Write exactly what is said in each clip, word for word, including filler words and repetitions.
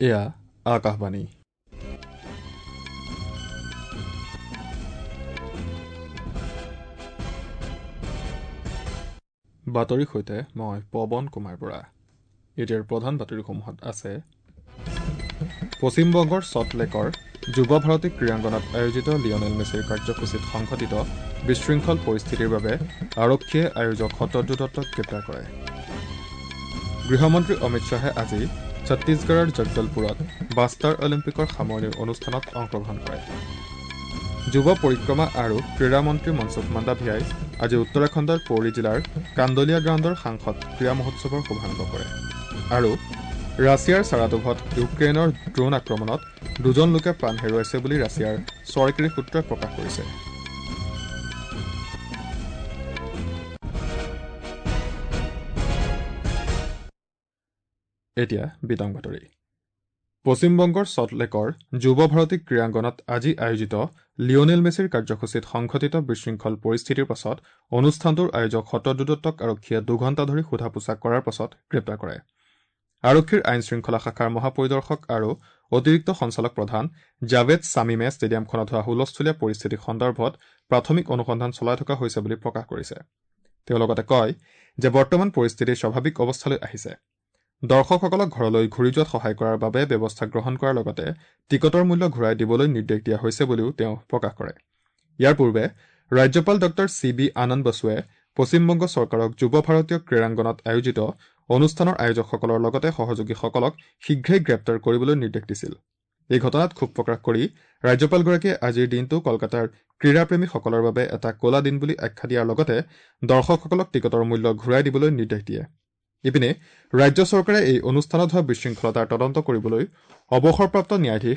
এয়া আকাশবাণী। বাতৰিৰ সৈতে মই পৱন কুমাৰ বৰা। এতিয়াৰ প্ৰধান বাতৰিসমূহত আছে পশ্চিমবংগৰ চটলেকৰ যুৱ ভাৰতী ক্ৰীড়াংগণত আয়োজিত লিঅনেল মেছিৰ কাৰ্যসূচীত সংঘটিত বিশৃংখল পৰিস্থিতিৰ বাবে আৰক্ষীয়ে আয়োজক শতদ্ৰু দত্তক গ্ৰেপ্তাৰ কৰে। গৃহমন্ত্ৰী অমিত শ্বাহে আজি ছত্তীশগড়ৰ জগদলপুৰত বাষ্টাৰ অলিম্পিকৰ সামৰণিৰ অনুষ্ঠানত অংশগ্ৰহণ কৰে। যুৱ পৰিক্ৰমা আৰু ক্ৰীড়া মন্ত্ৰী মনসুখ মাণ্ডাভিয়াই আজি উত্তৰাখণ্ডৰ পৌৰী জিলাৰ কান্দলিয়া গ্ৰাউণ্ডৰ সাংসদ ক্ৰীড়া মহোৎসৱৰ শুভাৰম্ভ কৰে। আৰু ৰাছিয়াৰ ছাৰাটোভত ইউক্ৰেইনৰ ড্ৰোন আক্ৰমণত দুজন লোকে প্ৰাণ হেৰুৱাইছে বুলি ৰাছিয়াৰ চৰকাৰী সূত্ৰই প্ৰকাশ কৰিছে। এতিয়া বিতং বাতৰি। পশ্চিমবংগৰ চটলেকৰ যুৱ ভাৰতী ক্ৰীড়াংগণত আজি আয়োজিত লিঅনেল মেছিৰ কাৰ্যসূচীত সংঘটিত বিশৃংখল পৰিস্থিতিৰ পাছত অনুষ্ঠানটোৰ আয়োজক শতদ্ৰু দত্তক আৰক্ষীয়ে দুঘণ্টা ধৰি সোধা পোছা কৰাৰ পাছত গ্ৰেপ্তাৰ কৰে। আৰক্ষীৰ আইন শৃংখলা শাখাৰ মহাপৰিদৰ্শক আৰু অতিৰিক্ত সঞ্চালক প্ৰধান জাভেদ ছামিমে ষ্টেডিয়ামখনত হোৱা হুলস্থূলীয়া পৰিস্থিতি সন্দৰ্ভত প্ৰাথমিক অনুসন্ধান চলাই থকা হৈছে বুলি প্ৰকাশ কৰিছে। তেওঁ লগতে কয় যে বৰ্তমান পৰিস্থিতি স্বাভাৱিক অৱস্থালৈ আহিছে। দৰ্শকসকলক ঘৰলৈ ঘূৰি যোৱাত সহায় কৰাৰ বাবে ব্যৱস্থা গ্ৰহণ কৰাৰ লগতে টিকটৰ মূল্য ঘূৰাই দিবলৈ নিৰ্দেশ দিয়া হৈছে বুলিও তেওঁ প্ৰকাশ কৰে। ইয়াৰ পূৰ্বে ৰাজ্যপাল ডক্টৰ চি বি আনন্দ বসুৱে পশ্চিমবংগ চৰকাৰক যুৱ ভাৰতীয় ক্ৰীড়াংগণত আয়োজিত অনুষ্ঠানৰ আয়োজকসকলৰ লগতে সহযোগীসকলক শীঘ্ৰেই গ্ৰেপ্তাৰ কৰিবলৈ নিৰ্দেশ দিছিল। এই ঘটনাত ক্ষোভ প্ৰকাশ কৰি ৰাজ্যপালগৰাকীয়ে আজিৰ দিনটো কলকাতাৰ ক্ৰীড়াপ্ৰেমীসকলৰ বাবে এটা ক'লা দিন বুলি আখ্যা দিয়াৰ লগতে দৰ্শকসকলক টিকটৰ মূল্য ঘূৰাই দিবলৈ নিৰ্দেশ দিয়ে। ইপিনে ৰাজ্য চৰকাৰে এই অনুষ্ঠানত হোৱা বিশৃংখলতাৰ তদন্ত কৰিবলৈ অৱসৰপ্ৰাপ্ত ন্যায়াধীশ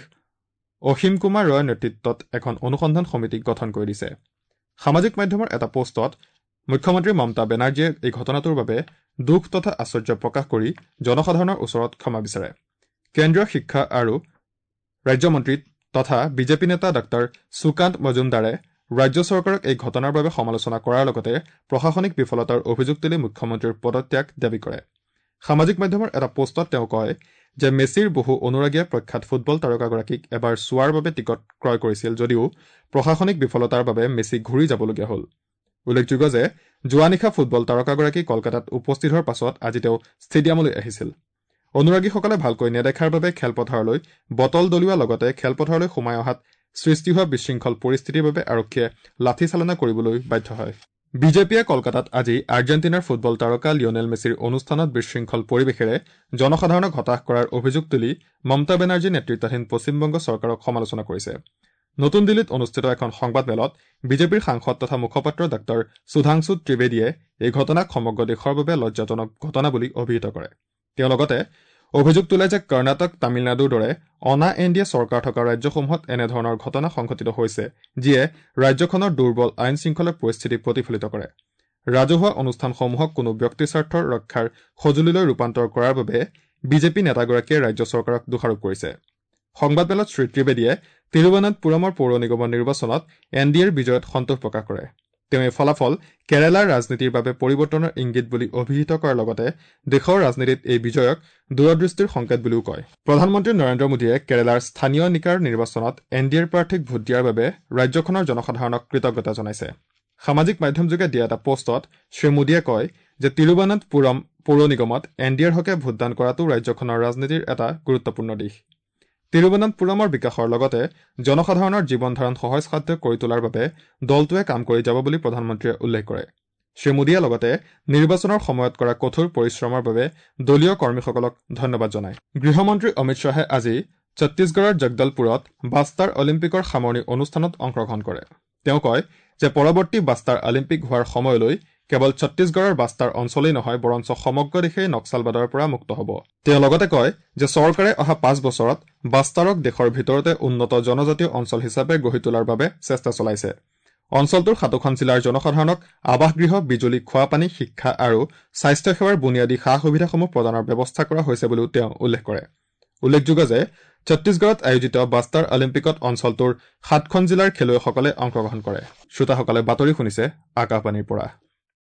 অসীম কুমাৰ ৰয়ৰ নেতৃত্বত এখন অনুসন্ধান সমিতি গঠন কৰি দিছে। সামাজিক মাধ্যমৰ এটা পোষ্টত মুখ্যমন্ত্ৰী মমতা বেনাৰ্জীয়ে এই ঘটনাটোৰ বাবে দুখ তথা আশ্চৰ্য প্ৰকাশ কৰি জনসাধাৰণৰ ওচৰত ক্ষমা বিচাৰে। কেন্দ্ৰীয় শিক্ষা আৰু ৰাজ্যমন্ত্ৰী তথা বিজেপি নেতা ডাক্তৰ সুকান্ত মজুমদাৰে ৰাজ্য চৰকাৰক এই ঘটনাৰ বাবে সমালোচনা কৰাৰ লগতে প্ৰশাসনিক বিফলতাৰ অভিযোগ তুলি মুখ্যমন্ত্ৰীৰ পদত্যাগ দাবী কৰে। সামাজিক মাধ্যমৰ এটা পোষ্টত তেওঁ কয় যে মেছিৰ বহু অনুৰাগীয়ে প্ৰখ্যাত ফুটবল তাৰকাগৰাকীক এবাৰ চোৱাৰ বাবে টিকট ক্ৰয় কৰিছিল যদিও প্ৰশাসনিক বিফলতাৰ বাবে মেছি ঘূৰি যাবলগীয়া হ'ল। উল্লেখযোগ্য যে যোৱা নিশা ফুটবল তাৰকাগৰাকী কলকাতাত উপস্থিত হোৱাৰ পাছত আজি তেওঁ ষ্টেডিয়ামলৈ আহিছিল। অনুৰাগীসকলে ভালকৈ নেদেখাৰ বাবে খেলপথাৰলৈ বটল দলিওৱাৰ লগতে খেলপথাৰলৈ সোমাই অহাত সৃষ্টি হোৱা বিশৃংখল পৰিস্থিতিৰ বাবে আৰক্ষীয়ে লাঠিচালনা কৰিবলৈ বাধ্য হয়। বিজেপিয়ে কলকাতাত আজি আৰ্জেণ্টিনাৰ ফুটবল তাৰকা লিঅনেল মেছিৰ অনুষ্ঠানত বিশৃংখল পৰিৱেশেৰে জনসাধাৰণক হতাশ কৰাৰ অভিযোগ তুলি মমতা বেনাৰ্জী নেতৃত্বাধীন পশ্চিমবংগ চৰকাৰক সমালোচনা কৰিছে। নতুন দিল্লীত অনুষ্ঠিত এখন সংবাদমেলত বিজেপিৰ সাংসদ তথা মুখপাত্ৰ ডাক্তৰ সুধাংশু ত্ৰিবেদীয়ে এই ঘটনাক সমগ্ৰ দেশৰ বাবে লজ্জাজনক ঘটনা বুলি অভিহিত কৰে। তেওঁ লগতে অভিযোগ তোলে যে কৰ্ণাটক তামিলনাডুৰ দৰে অনা এন ডি এ চৰকাৰ থকা ৰাজ্যসমূহত এনেধৰণৰ ঘটনা সংঘটিত হৈছে যিয়ে ৰাজ্যখনৰ দুৰ্বল আইন শৃংখলাৰ পৰিস্থিতি প্ৰতিফলিত কৰে। ৰাজহুৱা অনুষ্ঠানসমূহক কোনো ব্যক্তিস্বাৰ্থৰ ৰক্ষাৰ সঁজুলিলৈ ৰূপান্তৰ কৰাৰ বাবে বিজেপি নেতাগৰাকীয়ে ৰাজ্য চৰকাৰক দোষাৰোপ কৰিছে। সংবাদমেলত শ্ৰী ত্ৰিবেদীয়ে তিৰুৱনন্তপুৰমৰ পৌৰ নিগমৰ নিৰ্বাচনত এন ডি এৰ বিজয়ত সন্তোষ প্ৰকাশ কৰে। তেওঁ এই ফলাফল কেৰালাৰ ৰাজনীতিৰ বাবে পৰিৱৰ্তনৰ ইংগিত বুলি অভিহিত কৰাৰ লগতে দেশৰ ৰাজনীতিত এই বিজয়ক দূৰদৃষ্টিৰ সংকেত বুলিও কয়। প্ৰধানমন্ত্ৰী নৰেন্দ্ৰ মোদীয়ে কেৰালাৰ স্থানীয় নিকায়ৰ নিৰ্বাচনত এন ডি এৰ প্ৰাৰ্থীক ভোট দিয়াৰ বাবে ৰাজ্যখনৰ জনসাধাৰণক কৃতজ্ঞতা জনাইছে। সামাজিক মাধ্যমযোগে দিয়া এটা পোষ্টত শ্ৰীমোদীয়ে কয় যে তিৰুৱনন্তপুৰম পৌৰ নিগমত এন ডি এৰ হকে ভোটদান কৰাটো ৰাজ্যখনৰ ৰাজনীতিৰ এটা গুৰুত্বপূৰ্ণ দিশ। তিৰুৱনন্তপুৰমৰ বিকাশৰ লগতে জনসাধাৰণৰ জীৱন ধাৰণ সহজসাধ্য কৰি তোলাৰ বাবে দলটোৱে কাম কৰি যাব বুলি প্ৰধানমন্ত্ৰীয়ে উল্লেখ কৰে। শ্ৰীমোদীয়ে লগতে নিৰ্বাচনৰ সময়ত কৰা কঠোৰ পৰিশ্ৰমৰ বাবে দলীয় কৰ্মীসকলক ধন্যবাদ জনায়। গৃহমন্ত্ৰী অমিত শ্বাহে আজি ছত্তীশগড়ৰ জগদলপুৰত বাষ্টাৰ অলিম্পিকৰ সামৰণি অনুষ্ঠানত অংশগ্ৰহণ কৰে। তেওঁ কয় যে পৰৱৰ্তী বাষ্টাৰ অলিম্পিক হোৱাৰ সময়লৈ কেৱল ছত্তীশগড়ৰ বাষ্টাৰ অঞ্চলেই নহয় বৰঞ্চ সমগ্ৰ দেশেই নক্সালবাদৰ পৰা মুক্ত হ'ব। তেওঁ লগতে কয় যে চৰকাৰে অহা পাঁচ বছৰত বাষ্টাৰক দেশৰ ভিতৰতে উন্নত জনজাতীয় অঞ্চল হিচাপে গঢ়ি তোলাৰ বাবে চেষ্টা চলাইছে। অঞ্চলটোৰ সাতোখন জিলাৰ জনসাধাৰণক আৱাসগৃহ, বিজুলী, খোৱাপানী, শিক্ষা আৰু স্বাস্থ্যসেৱাৰ বুনিয়াদী সা সুবিধাসমূহ প্ৰদানৰ ব্যৱস্থা কৰা হৈছে বুলিও তেওঁ উল্লেখ কৰে। উল্লেখযোগ্য যে ছত্তীশগড়ত আয়োজিত বাষ্টাৰ অলিম্পিকত অঞ্চলটোৰ সাতখন জিলাৰ খেলুৱৈসকলে অংশগ্ৰহণ কৰে। শ্ৰোতাসকলে বাতৰি শুনিছে আকাশবাণীৰ পৰা।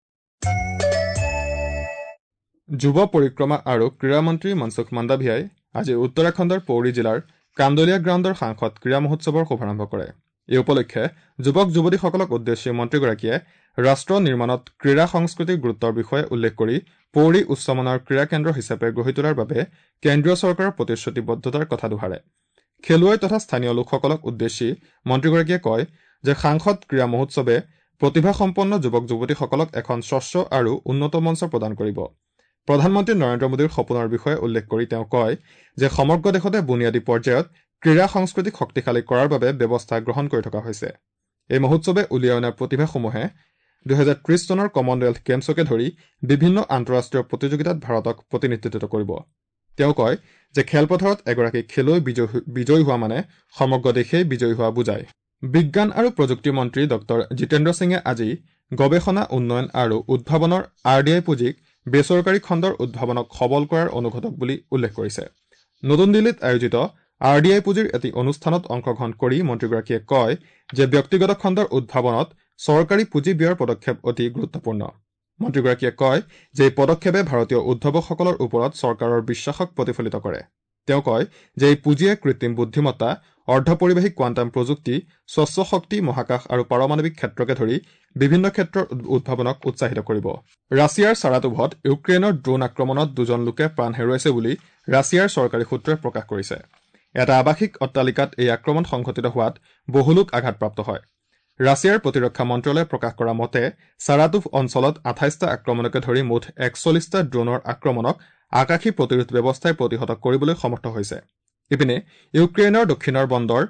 যুৱ পৰিক্ৰমা আৰু ক্ৰীড়া মন্ত্ৰী মনসুখ মাণ্ডাভিয়াই আজি উত্তৰাখণ্ডৰ পৌৰী জিলাৰ কান্দলিয়া গ্ৰাউণ্ডৰ সাংসদ ক্ৰীড়া মহোৎসৱৰ শুভাৰম্ভ কৰে। এই উপলক্ষে যুৱক যুৱতীসকলক উদ্দেশ্যি মন্ত্ৰীগৰাকীয়ে ৰাষ্ট্ৰ নিৰ্মাণত ক্ৰীড়া সংস্কৃতিৰ গুৰুত্বৰ বিষয়ে উল্লেখ কৰি পৌৰী উচ্চমানৰ ক্ৰীড়া কেন্দ্ৰ হিচাপে গঢ়ি তোলাৰ বাবে কেন্দ্ৰীয় চৰকাৰৰ প্ৰতিশ্ৰুতিবদ্ধতাৰ কথা দোহাৰে। খেলুৱৈ তথা স্থানীয় লোকসকলক উদ্দেশ্যি মন্ত্ৰীগৰাকীয়ে কয় যে সাংসদ ক্ৰীড়া মহোৎসৱে প্ৰতিভাসম্পন্ন যুৱক যুৱতীসকলক এখন স্বচ্ছ আৰু উন্নত মঞ্চ প্ৰদান কৰিব। প্ৰধানমন্ত্ৰী নৰেন্দ্ৰ মোদীৰ সপোনৰ বিষয়ে উল্লেখ কৰি তেওঁ কয় যে সমগ্ৰ দেশতে বুনিয়াদী পৰ্যায়ত ক্ৰীড়া সংস্কৃতিক শক্তিশালী কৰাৰ বাবে ব্যৱস্থা গ্ৰহণ কৰি থকা হৈছে। এই মহোৎসৱে উলিয়াই অনা প্ৰতিভাসমূহে দুহেজাৰ ত্ৰিশ চনৰ কমনৱেলথ গেমছকে ধৰি বিভিন্ন আন্তঃৰাষ্ট্ৰীয় প্ৰতিযোগিতাত ভাৰতক প্ৰতিনিধিত্ব কৰিব। তেওঁ কয় যে খেলপথাৰত এগৰাকী খেলুৱৈ বিজয়ী হোৱা মানে সমগ্ৰ দেশেই বিজয়ী হোৱা বুজায়। বিজ্ঞান আৰু প্ৰযুক্তি মন্ত্ৰী ডক্টৰ জিতেন্দ্ৰ সিঙে আজি গৱেষণা উন্নয়ন আৰু উদ্ভাৱনৰ আৰ ডি আই পুঁজিক বেচৰকাৰী খণ্ডৰ উদ্ভাৱনক সবল কৰাৰ অনুঘটক বুলি উল্লেখ কৰিছে। নতুন দিল্লীত আয়োজিত আৰ ডি আই পুঁজিৰ এটি অনুষ্ঠানত অংশগ্ৰহণ কৰি মন্ত্ৰীগৰাকীয়ে কয় যে ব্যক্তিগত খণ্ডৰ উদ্ভাৱনত চৰকাৰী পুঁজি ব্যয়ৰ পদক্ষেপ অতি গুৰুত্বপূৰ্ণ। মন্ত্ৰীগৰাকীয়ে কয় যে এই পদক্ষেপে ভাৰতীয় উদ্ভাৱকসকলৰ ওপৰত চৰকাৰৰ বিশ্বাসক প্ৰতিফলিত কৰে। তেওঁ কয় যে এই পুঁজিয়ে কৃত্ৰিম বুদ্ধিমত্তা, অৰ্ধপৰিবাহী কোৱাণ্টাম প্ৰযুক্তি, স্বচ্ছ শক্তি, মহাকাশ আৰু পাৰমাণৱিক ক্ষেত্ৰকে ধৰি বিভিন্ন ক্ষেত্ৰৰ উদ্ভাৱনক উৎসাহিত কৰিব। ৰাছিয়াৰ ছাৰাটোভত ইউক্ৰেইনৰ ড্ৰোন আক্ৰমণত দুজন লোকে প্ৰাণ হেৰুৱাইছে বুলি ৰাছিয়াৰ চৰকাৰী সূত্ৰই প্ৰকাশ কৰিছে। এটা আৱাসিক অট্টালিকাত এই আক্ৰমণ সংঘটিত হোৱাত বহু লোক আঘাতপ্ৰাপ্ত হয়। ৰাছিয়াৰ প্ৰতিৰক্ষা মন্ত্ৰালয়ে প্ৰকাশ কৰা মতে ছাৰাটোভ অঞ্চলত আঠাইছটা আক্ৰমণকে ধৰি মুঠ একচল্লিছটা ড্ৰোনৰ আক্ৰমণক আকাশী প্ৰতিৰোধ ব্যৱস্থাই প্ৰতিহত কৰিবলৈ সমৰ্থ হৈছে। ইপিনে ইউক্ৰেইনৰ দক্ষিণৰ বন্দৰ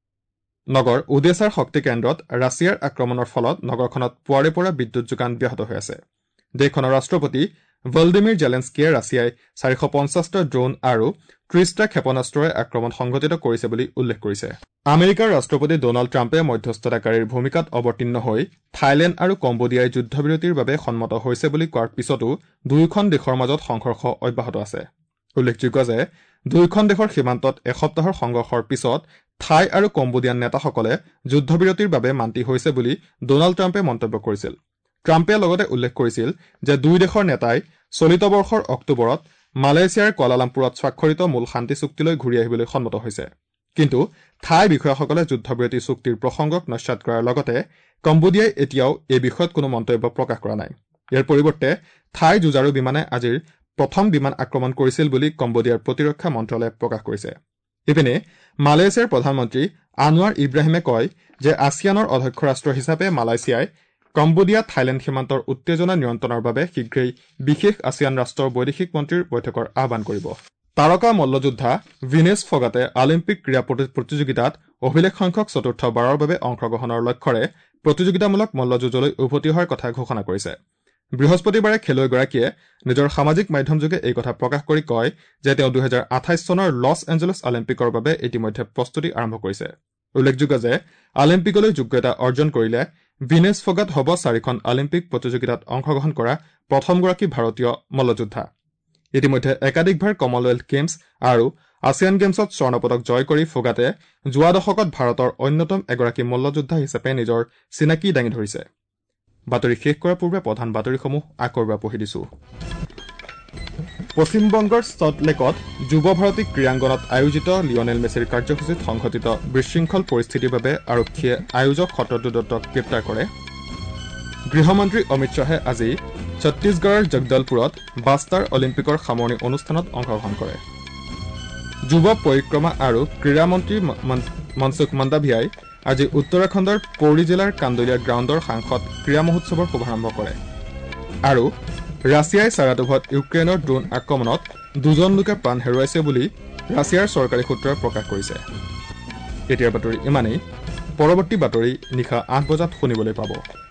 নগৰ ওডেছাৰ শক্তি কেন্দ্ৰত ৰাছিয়াৰ আক্ৰমণৰ ফলত নগৰখনত পুৱাৰে পৰা বিদ্যুৎ যোগান ব্যাহত হৈ আছে। দেশখনৰ ৰাষ্ট্ৰপতি ভলডিমিৰ জেলেনস্কিয়ে ৰাছিয়াই চাৰিশ পঞ্চাছটা ড্ৰোন আৰু ত্ৰিশটা ক্ষেপণাস্ত্ৰৰে আক্ৰমণ সংঘটিত কৰিছে বুলি উল্লেখ কৰিছে। আমেৰিকাৰ ৰাষ্ট্ৰপতি ডনাল্ড ট্ৰাম্পে মধ্যস্থতাকাৰীৰ ভূমিকাত অৱতীৰ্ণ হৈ থাইলেণ্ড আৰু কম্বোডিয়াই যুদ্ধবিৰতিৰ বাবে সন্মত হৈছে বুলি কোৱাৰ পিছতো দুয়োখন দেশৰ মাজত সংঘৰ্ষ অব্যাহত আছে। উল্লেখযোগ্য যে দুয়োখন দেশৰ সীমান্তত এসপ্তাহৰ সংঘৰ্ষৰ পিছত থাই আৰু কম্বোডিয়ান নেতাসকলে যুদ্ধবিৰতিৰ বাবে মান্তি হৈছে বুলি ডনাল্ড ট্ৰাম্পে মন্তব্য কৰিছিল। ট্ৰাম্পে লগতে উল্লেখ কৰিছিল যে দুই দেশৰ নেতাই চলিত বৰ্ষৰ অক্টোবৰত মালয়েছিয়াৰ কুৱালালামপুৰত স্বাক্ষৰিত মূল শান্তি চুক্তিলৈ ঘূৰি আহিবলৈ সন্মত হৈছে। কিন্তু থাই বিষয়াসকলে যুদ্ধবিৰতি চুক্তিৰ প্ৰসংগক নস্যাৎ কৰাৰ লগতে কম্বোডিয়াই এতিয়াও এই বিষয়ত কোনো মন্তব্য প্ৰকাশ কৰা নাই। ইয়াৰ পৰিৱৰ্তে থাই যুঁজাৰু বিমানে আজিৰ প্ৰথম বিমান আক্ৰমণ কৰিছিল বুলি কম্বোডিয়াৰ প্ৰতিৰক্ষা মন্ত্ৰালয়ে প্ৰকাশ কৰিছে। ইপিনে মালয়েছিয়াৰ প্ৰধানমন্ত্ৰী আনোৱাৰ ইব্ৰাহিমে কয় যে আছিয়ানৰ অধ্যক্ষ ৰাষ্ট্ৰ হিচাপে মালয়েছিয়াই কম্বোডিয়া থাইলেণ্ড সীমান্তৰ উত্তেজনা নিয়ন্ত্ৰণৰ বাবে শীঘ্ৰেই বিশেষ আছিয়ান ৰাষ্ট্ৰৰ বৈদেশিক মন্ত্ৰীৰ বৈঠকৰ আহ্বান কৰিব। তাৰকা মল্লযোদ্ধা ভিনেছ ফগাটে অলিম্পিক ক্ৰীড়া প্ৰতিযোগিতাত অভিলেখ সংখ্যক চতুৰ্থবাৰৰ বাবে অংশগ্ৰহণৰ লক্ষ্যৰে প্ৰতিযোগিতামূলক মল্লযুঁজলৈ উভতি অহাৰ কথা ঘোষণা কৰিছে। বৃহস্পতিবাৰে খেলুৱৈগৰাকীয়ে নিজৰ সামাজিক মাধ্যমযোগে এই কথা প্ৰকাশ কৰি কয় যে তেওঁ দুহেজাৰ আঠাইছ চনৰ লছ এঞ্জেলছ অলিম্পিকৰ বাবে ইতিমধ্যে প্ৰস্তুতি আৰম্ভ কৰিছে। উল্লেখযোগ্য যে অলিম্পিকলৈ যোগ্যতা অৰ্জন কৰিলে ভিনেছ ফগাট হ'ব চাৰিখন অলিম্পিক প্ৰতিযোগিতাত অংশগ্ৰহণ কৰা প্ৰথমগৰাকী ভাৰতীয় মল্লযোদ্ধা। ইতিমধ্যে একাধিকবাৰ কমনৱেলথ গেমছ আৰু আছিয়ান গেমছত স্বৰ্ণপদক জয় কৰি ফগাটে যোৱা দশকত ভাৰতৰ অন্যতম এগৰাকী মল্লযোদ্ধা হিচাপে নিজৰ চিনাকি দাঙি ধৰিছে। বাতৰি শেষ কৰাৰ পূৰ্বে প্ৰধান বাতৰিসমূহ আকৌ এবাৰ পঢ়ি দিছো। পশ্চিমবংগৰ সল্টলেকত যুৱ ভাৰতী ক্ৰীড়াংগনত আয়োজিত লিঅনেল মেছিৰ কাৰ্যসূচীত সংঘটিত বিশৃংখল পৰিস্থিতিৰ বাবে আৰক্ষীয়ে আয়োজক শতদ্ৰু দত্তক গ্ৰেপ্তাৰ কৰে। গৃহমন্ত্ৰী অমিত শ্বাহে আজি ছত্তীশগড়ৰ জগদলপুৰত বাষ্টাৰ অলিম্পিকৰ সামৰণি অনুষ্ঠানত অংশগ্ৰহণ কৰে। যুৱ পৰিক্ৰমা আৰু ক্ৰীড়া মন্ত্ৰী মনসুখ মাণ্ডাভিয়াই আজি উত্তৰাখণ্ডৰ পৌৰী জিলাৰ কান্দলিয়া গ্ৰাউণ্ডৰ সাংসদ ক্ৰীড়া মহোৎসৱৰ শুভাৰম্ভ কৰে। আৰু ৰাছিয়াই ছাৰাটোভত ইউক্ৰেইনৰ ড্ৰোন আক্ৰমণত দুজন লোকে প্ৰাণ হেৰুৱাইছে বুলি ৰাছিয়াৰ চৰকাৰী সূত্ৰই প্ৰকাশ কৰিছে। এতিয়াৰ বাতৰি ইমানেই। পৰৱৰ্তী বাতৰি নিশা আঠ বজাত শুনিবলৈ পাব।